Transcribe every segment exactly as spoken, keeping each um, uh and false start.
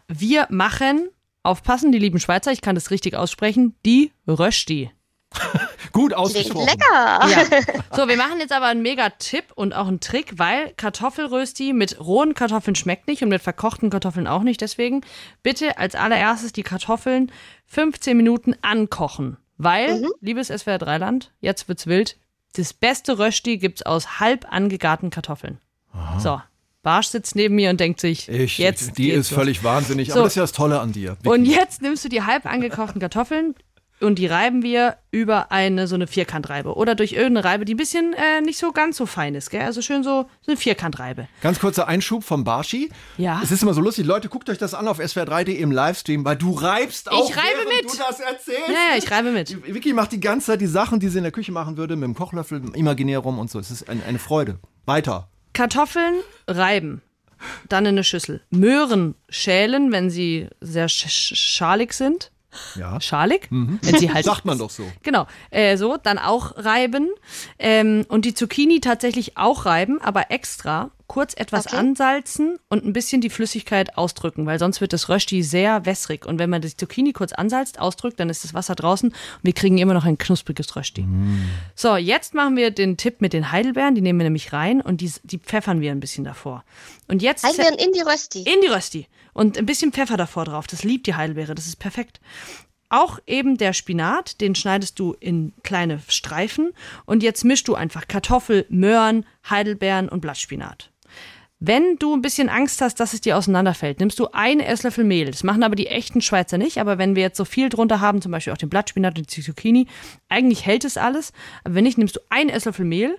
wir machen, aufpassen, die lieben Schweizer, ich kann das richtig aussprechen, die Rösti. Gut ausgesprochen. Lecker. Ja. So, wir machen jetzt aber einen Mega-Tipp und auch einen Trick, weil Kartoffelrösti mit rohen Kartoffeln schmeckt nicht und mit verkochten Kartoffeln auch nicht. Deswegen bitte als allererstes die Kartoffeln fünfzehn Minuten ankochen. Weil, mhm. liebes S W R drei Land, jetzt wird's wild, das beste Rösti gibt's aus halb angegarten Kartoffeln. Aha. So, Barsch sitzt neben mir und denkt sich, ich, jetzt die ist los. Völlig wahnsinnig, so. Aber das ist ja das Tolle an dir. Vicky. Und jetzt nimmst du die halb angekochten Kartoffeln und die reiben wir über eine so eine Vierkantreibe oder durch irgendeine Reibe, die ein bisschen äh, nicht so ganz so fein ist, gell? Also schön so, so eine Vierkantreibe. Ganz kurzer Einschub vom Barschi. Ja. Es ist immer so lustig, Leute, guckt euch das an auf S W R drei punkt de im Livestream, weil du reibst auch, ich reibe während mit. du das erzählst. Ja, ja, ich reibe mit. Vicky macht die ganze Zeit die Sachen, die sie in der Küche machen würde, mit dem Kochlöffel imaginär rum und so. Es ist ein, eine Freude. Weiter. Kartoffeln reiben. Dann in eine Schüssel. Möhren schälen, wenn sie sehr sch- sch- schalig sind. Ja. Schalig? Mhm. Wenn sie halt sagt man doch so. Genau. Äh, so, dann auch reiben. Ähm, und die Zucchini tatsächlich auch reiben, aber extra kurz etwas okay. ansalzen und ein bisschen die Flüssigkeit ausdrücken, weil sonst wird das Rösti sehr wässrig. Und wenn man die Zucchini kurz ansalzt, ausdrückt, dann ist das Wasser draußen und wir kriegen immer noch ein knuspriges Rösti. Mm. So, jetzt machen wir den Tipp mit den Heidelbeeren, die nehmen wir nämlich rein und die, die pfeffern wir ein bisschen davor. Und jetzt Heidelbeeren in die Rösti? In die Rösti. Und ein bisschen Pfeffer davor drauf. Das liebt die Heidelbeere, das ist perfekt. Auch eben der Spinat, den schneidest du in kleine Streifen und jetzt mischst du einfach Kartoffel, Möhren, Heidelbeeren und Blattspinat. Wenn du ein bisschen Angst hast, dass es dir auseinanderfällt, nimmst du einen Esslöffel Mehl. Das machen aber die echten Schweizer nicht, aber wenn wir jetzt so viel drunter haben, zum Beispiel auch den Blattspinat und die Zucchini, eigentlich hält es alles. Aber wenn nicht, nimmst du einen Esslöffel Mehl,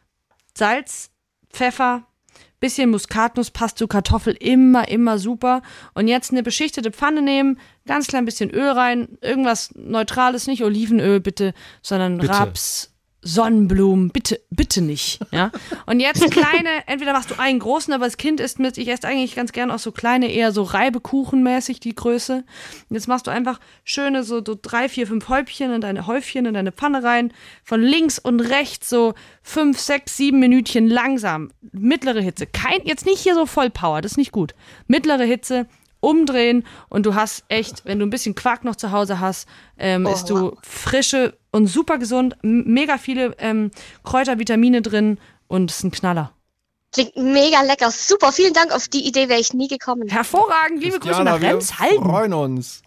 Salz, Pfeffer, bisschen Muskatnuss, passt zu Kartoffel immer, immer super. Und jetzt eine beschichtete Pfanne nehmen, ganz klein bisschen Öl rein, irgendwas Neutrales, nicht Olivenöl bitte, sondern bitte. Raps, Sonnenblumen, bitte, bitte nicht. Ja? Und jetzt kleine, entweder machst du einen großen, aber das Kind isst mit, ich esse eigentlich ganz gern auch so kleine, eher so Reibekuchenmäßig die Größe. Und jetzt machst du einfach schöne so, so drei, vier, fünf Häubchen in deine Häufchen in deine Pfanne rein, von links und rechts so fünf, sechs, sieben Minütchen langsam, mittlere Hitze. Kein, jetzt nicht hier so Vollpower, das ist nicht gut. Mittlere Hitze, umdrehen und du hast echt, wenn du ein bisschen Quark noch zu Hause hast, ähm, oh, isst du frische und super gesund, m- mega viele ähm, Kräuter, Vitamine drin und es ist ein Knaller. Klingt mega lecker, super, vielen Dank, auf die Idee wäre ich nie gekommen. Hervorragend, liebe Grüße nach wir Remshalden. freuen uns.